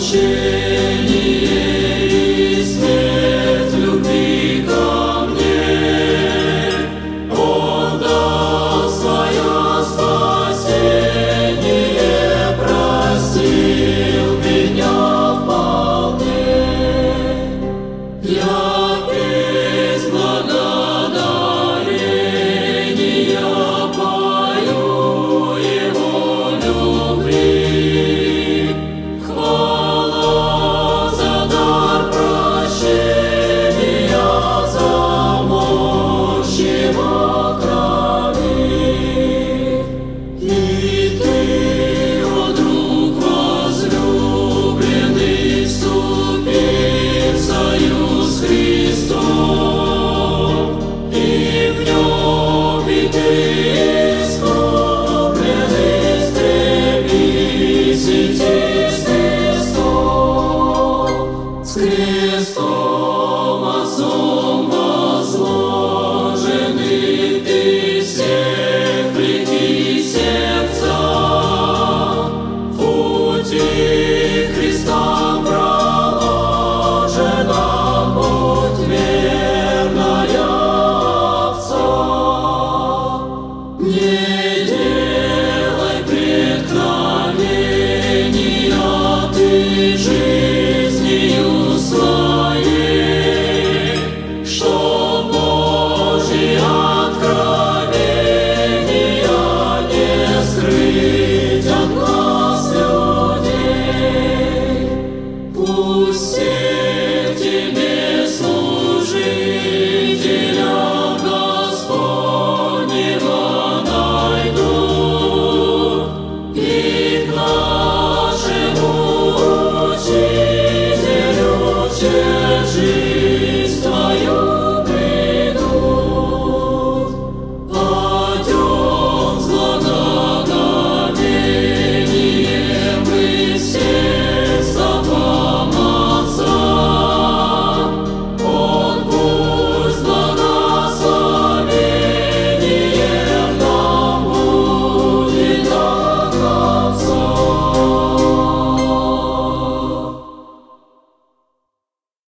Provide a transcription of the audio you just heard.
и смерть любви ко мне. Он дал свое спасение, простил меня вполне. Я без благодарения пою Его любви. Хвала за дар прощения, за мощь Его крови. И ты, о друг возлюбленный, вступи в союз с Христом, и в нем и ты искупленный, стремись идти